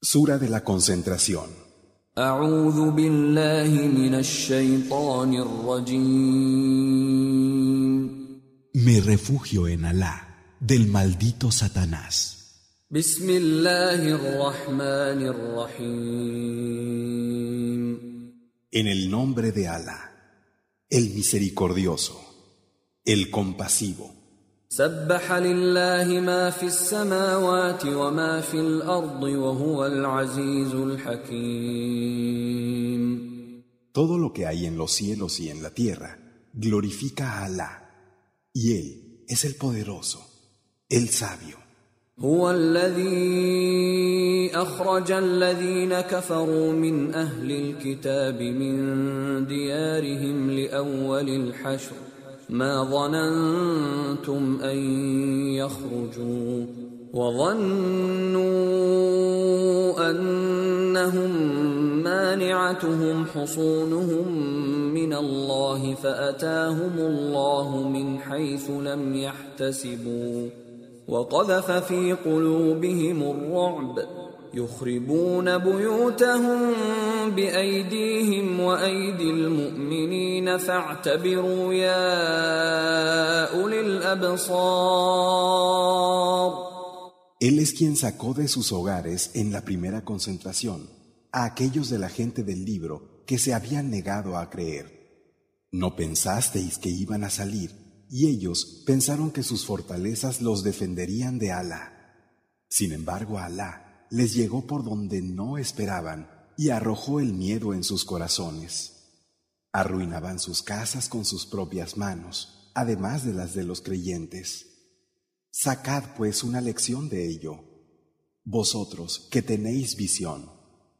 Sura de la concentración. أعوذ بالله من الشيطان الرجيم. Me refugio en Alá, del maldito Satanás. بسم الله الرحمن الرحيم. En el nombre de Alá, el misericordioso, el compasivo. سبح لله ما في السماوات وما في الأرض وهو العزيز الحكيم. Todo lo que hay en los cielos y en la tierra glorifica a Alá, y Él es el poderoso, el sabio. هو الذي أخرج الذين كفروا من أهل الكتاب من ديارهم لأول الحشر ما ظننتم أن يخرجوا وظنوا أنهم مانعتهم حصونهم من الله فأتاهم الله من حيث لم يحتسبوا وقذف في قلوبهم الرعب يخربون بيوتهم بأيديهم وأيدي المؤمنين فاعتبروا يا أولي الأبصار. Él es quien sacó de sus hogares en la primera concentración a aquellos de la gente del libro que se habían negado a creer. No pensasteis que iban a salir, y ellos pensaron que sus fortalezas los defenderían de Alá. Sin embargo, Alá les llegó por donde no esperaban y arrojó el miedo en sus corazones. Arruinaban sus casas con sus propias manos, además de las de los creyentes. Sacad pues una lección de ello, vosotros que tenéis visión.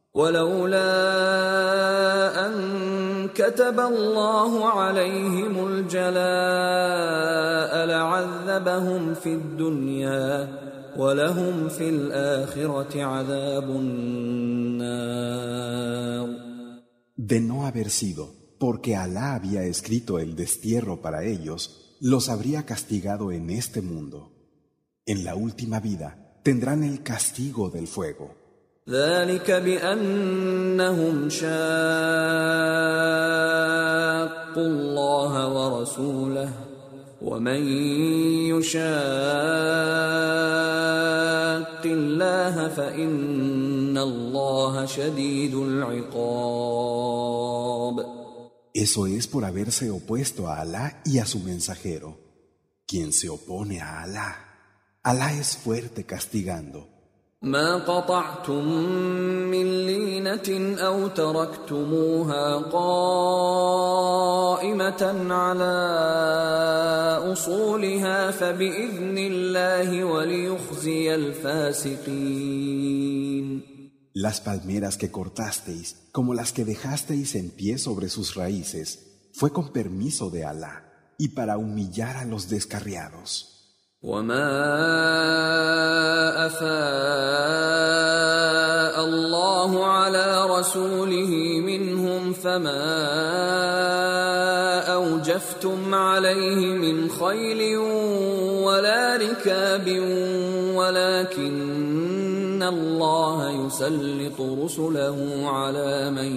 ولولا أن كتب الله عليهم الجلاء لعذبهم في الدنيا ولهم في الآخرة عذاب النار. De no haber sido, porque Alá había escrito el destierro para ellos, los habría castigado en este mundo. En la última vida tendrán el castigo del fuego. ذلك بأنهم شاقوا الله ورسوله ومن يشاق الله فإن الله شديد العقاب. Eso es por haberse opuesto a Alá y a su mensajero. Quien se opone a Alá, Alá es fuerte castigando. ما قطعتم من لينة أو تركتموها قائمة على أصولها فبإذن الله وليخزي الفاسقين. Las palmeras que cortasteis, como las que dejasteis en pie sobre sus raíces, fue con permiso de Alá y para humillar a los descarriados. وما أفاء الله على رسوله منهم فما أوجفتم عليه من خيل ولا ركاب ولكن الله يسلط رسله على من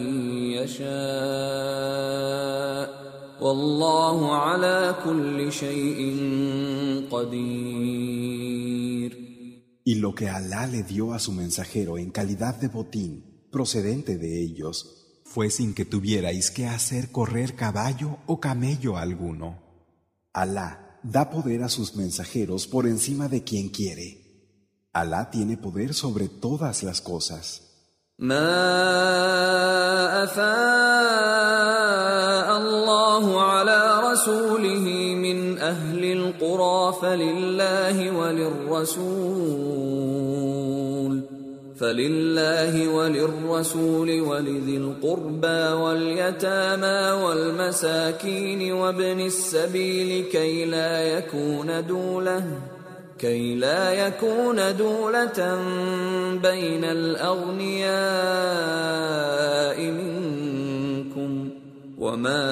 يشاء والله على كل شيء قدير. Y lo que Alá le dio a su mensajero en calidad de botín procedente de ellos fue sin que tuvierais que hacer correr caballo o camello alguno. Alá da poder a sus mensajeros por encima de quien quiere. Alá tiene poder sobre todas las cosas. ما أفاء الله على رسوله من أهل القرى فلله وللرسول ولذي القربى واليتامى والمساكين وابن السبيل كي لا يكون دولة بين الأغنياء منكم وما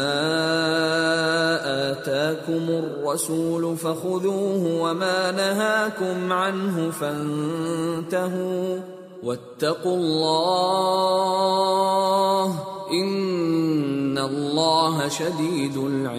آتاكم الرسول فخذوه وما نهاكم عنه فانتهوا واتقوا الله إن الله شديد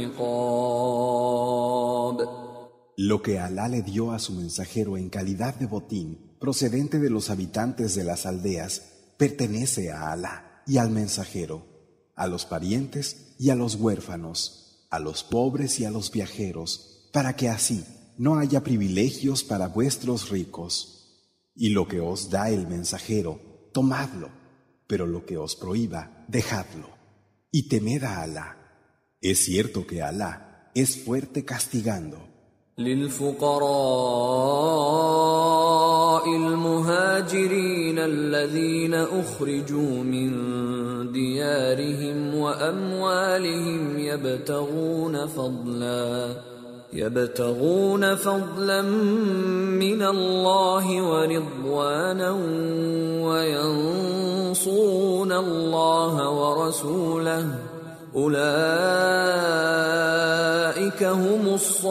العقاب. Lo que Alá le dio a su mensajero en calidad de botín, procedente de los habitantes de las aldeas, pertenece a Alá y al mensajero, a los parientes y a los huérfanos, a los pobres y a los viajeros, para que así no haya privilegios para vuestros ricos. Y lo que os da el mensajero, tomadlo, pero lo que os prohíba, dejadlo. Y temed a Alá. Es cierto que Alá es fuerte castigando. للفقراء المهاجرين الذين أخرجوا من ديارهم وأموالهم يبتغون فضلا من الله ورضوانا وينصرون الله ورسوله أولئك هم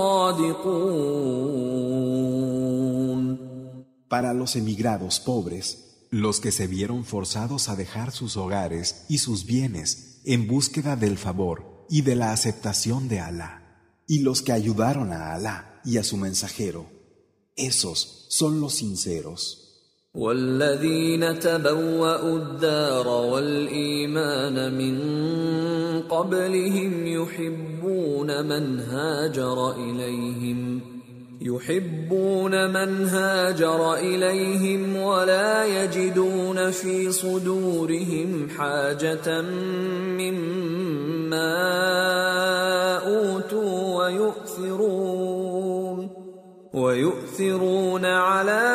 الصادقون. Para los emigrados pobres, los que se vieron forzados a dejar sus hogares y sus bienes en búsqueda del favor y de la aceptación de Alá, y los que ayudaron a Alá y a su mensajero, esos son los sinceros. والذين تبوأوا الدار والإيمان من قبلهم يحبون من هاجر إليهم ولا يجدون في صدورهم حاجة مما أوتوا ويؤثرون على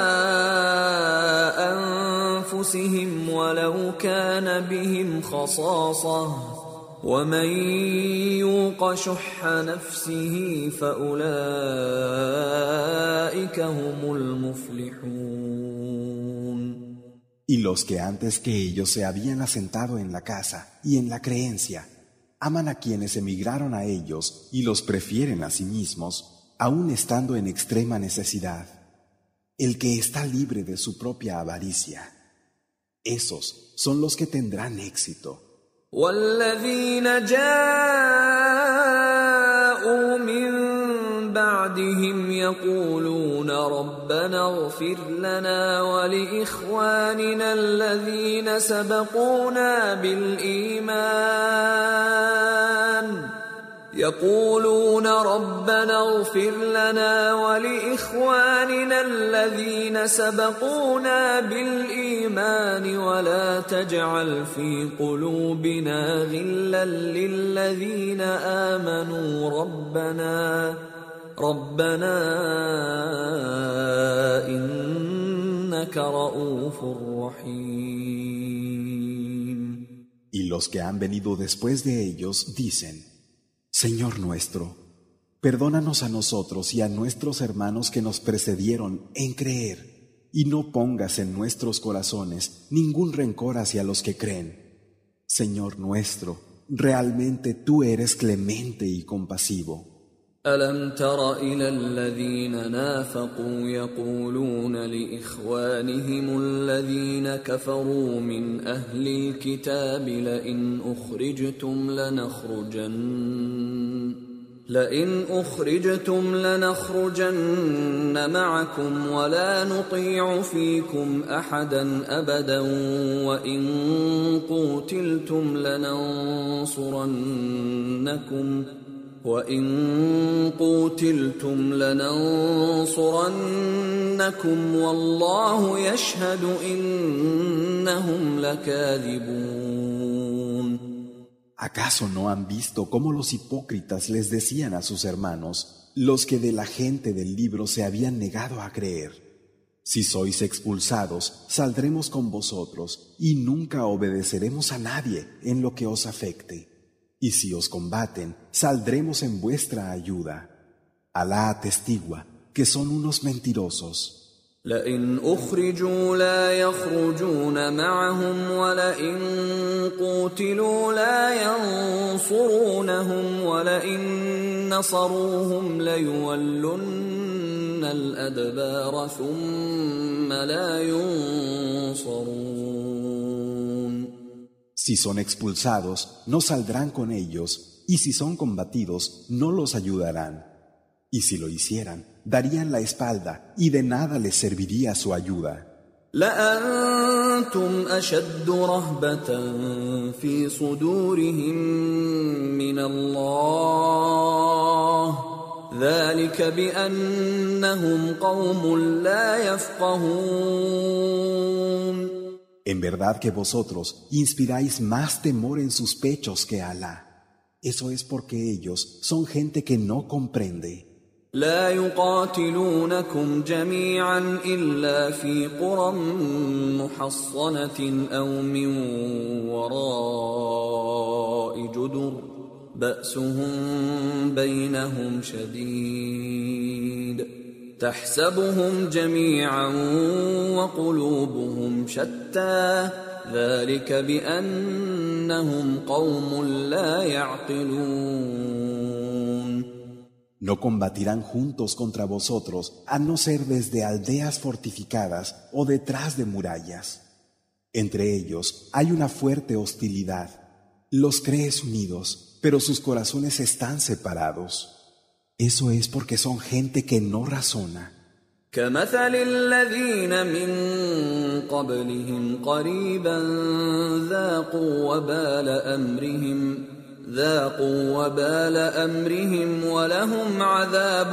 أنفسهم ولو كان بهم خصاصة ومن يوق شح نفسه فأولئك هم المفلحون. Y los que antes que ellos se habían asentado en la casa y en la creencia, aman a quienes emigraron a ellos y los prefieren a sí mismos, aun estando en extrema necesidad. El que está libre de su propia avaricia, esos son los que tendrán éxito. والذين جاءوا من بعدهم يقولون ربنا اغفر لنا ولإخواننا الذين سبقونا بالإيمان ولا تجعل في قلوبنا غلا للذين آمنوا ربنا إنك رؤوف رحيم. Y los que han venido después de ellos dicen: Señor nuestro, perdónanos a nosotros y a nuestros hermanos que nos precedieron en creer, y no pongas en nuestros corazones ningún rencor hacia los que creen. Señor nuestro, realmente tú eres clemente y compasivo. ألم تر إلى الذين نافقوا يقولون لإخوانهم الذين كفروا من أهل الكتاب لئن أخرجتم لنخرجن معكم ولا نطيع فيكم أحدا أبدا وإن قوتلتم لننصرنكم والله يشهد إنهم لكاذبون. ¿Acaso no han visto cómo los hipócritas les decían a sus hermanos, los que de la gente del libro se habían negado a creer? Si sois expulsados, saldremos con vosotros y nunca obedeceremos a nadie en lo que os afecte. Y si os combaten, saldremos en vuestra ayuda. Alá atestigua que son unos mentirosos. لئن أخرجوا لا يخرجون معهم ولئن قوتلوا لا ينصرونهم ولئن نصروهم ليولن الأدبار ثم لا ينصرون. Si son expulsados, no saldrán con ellos, y si son combatidos, no los ayudarán. Y si lo hicieran, darían la espalda, y de nada les serviría su ayuda. لأنتم أشد رهبة في صدورهم من الله ذلك بأنهم قوم لا يفقهون. En verdad que vosotros inspiráis más temor en sus pechos que Alá. Eso es porque ellos son gente que no comprende. لا يقاتلونكم جميعا إلا في قرى محصنة أو من وراء جدر بأسهم بينهم شديد تحسبهم جميعا وقلوبهم شتى ذلك بأنهم قوم لا يعقلون. No combatirán juntos contra vosotros, a no ser desde aldeas fortificadas o detrás de murallas. Entre ellos hay una fuerte hostilidad. Los crees unidos, pero sus corazones están separados. Eso es porque son gente que no razona. كمثل الذين من قبلهم قريبا ذاقوا وبال أمرهم ولهم عذاب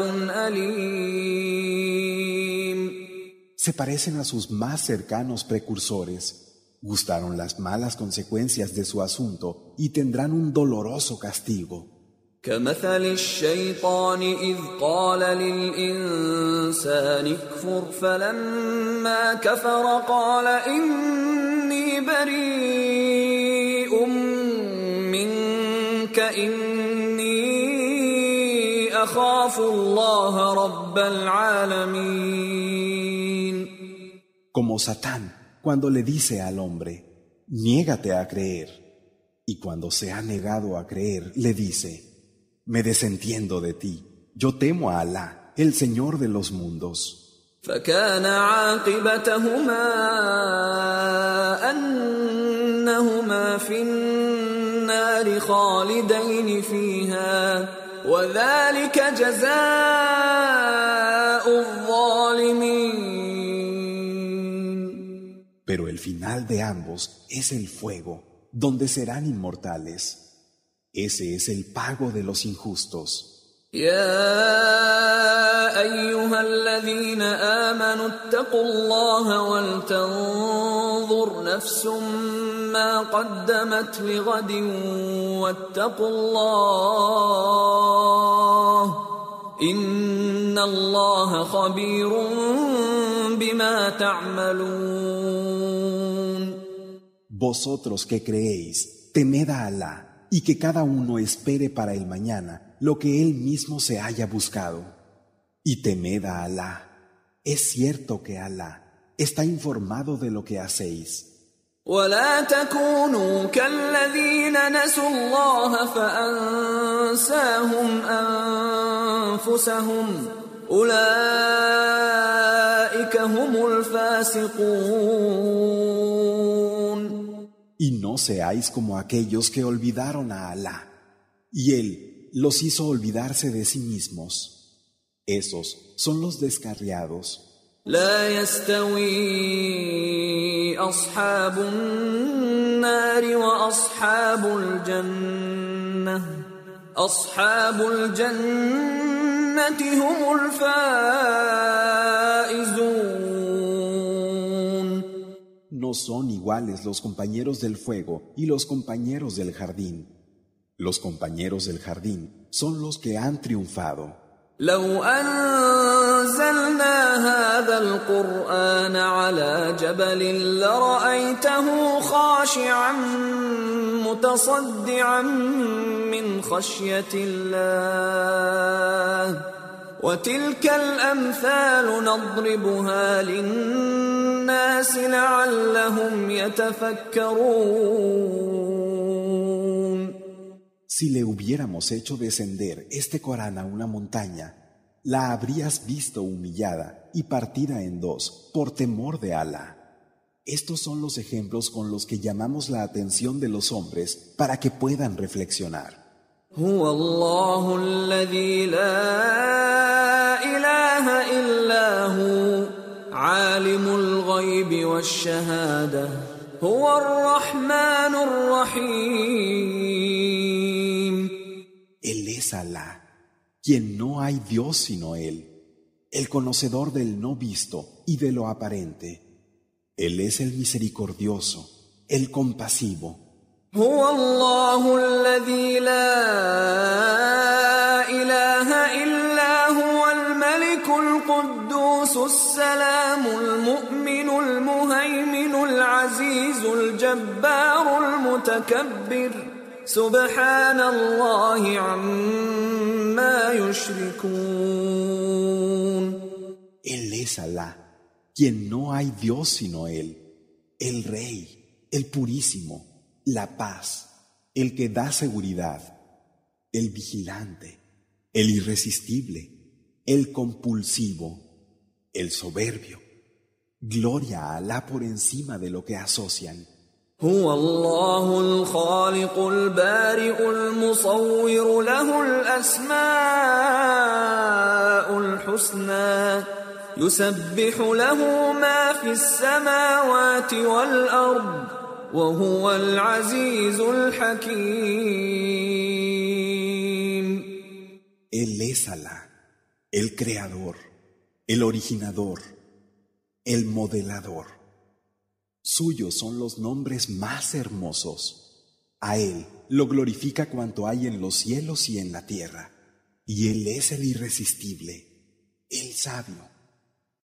أليم. Se parecen a sus más cercanos precursores. Gustaron las malas consecuencias de su asunto y tendrán un doloroso castigo. كمثل الشيطان إذ قال للإنسان اكفر فلما كفر قال إني بريء منك إني أخاف الله رب العالمين. Como Satán, cuando le dice al hombre, niégate a creer, y cuando se ha negado a creer, le dice, me desentiendo de ti, yo temo a Alá, el Señor de los mundos. فكان عاقبتهما أنهما في النار خالدين فيها وذلك جزاء الظالمين. Pero el final de ambos es el fuego, donde serán inmortales. Ese es el pago de los injustos. يا أيها الذين آمنوا اتقوا الله ولتنظر نفس ما قدمت لغد واتقوا الله إن الله خبير بما تعملون. Vosotros que creéis, temed a Alá, y que cada uno espere para el mañana lo que él mismo se haya buscado. Y temed a Alá. Es cierto que Alá está informado de lo que hacéis. ولا تكونوا كالذين نسوا الله فأنساهم أنفسهم أولئك هم الفاسقون. Y no seáis como aquellos que olvidaron a Alá, y Él los hizo olvidarse de sí mismos. Esos son los descarriados. لا يستوي أصحاب النار وأصحاب الجنة أصحاب الجنة هم الفائزون. No son iguales los compañeros del fuego y los compañeros del jardín. Los compañeros del jardín son los que han triunfado. لو أنزلنا هذا القرآن على جبل لرأيته خاشعا متصدعا من خشية الله وتلك الأمثال نضربها للناس لعلهم يتفكرون. Si le hubiéramos hecho descender este Corán a una montaña, la habrías visto humillada y partida en dos por temor de Alá. Estos son los ejemplos con los que llamamos la atención de los hombres para que puedan reflexionar. هو الله الذي لا إله إلا هو عالم الغيب والشهادة هو الرحمن الرحيم. Él es Alá, quien no hay Dios sino Él, el conocedor del no visto y de lo aparente. Él es el misericordioso, el compasivo. هو الله الذي لا إله إلا هو الملك القدوس السلام المؤمن المهيمن العزيز الجبار المتكبر سبحان الله عما يشركون. Él es Alá, quien no hay Dios sino Él, el Rey, el Purísimo, la paz, el que da seguridad, el vigilante, el irresistible, el compulsivo, el soberbio. Gloria a Alá por encima de lo que asocian. هو الله الخالق البارئ المصور له الأسماء الحسنى يسبح له ما في السماوات والأرض وهو العزيز الحكيم. Él es Alá, el creador, el originador, el modelador. Suyos son los nombres más hermosos. A Él lo glorifica cuanto hay en los cielos y en la tierra. Y Él es el irresistible, el sabio.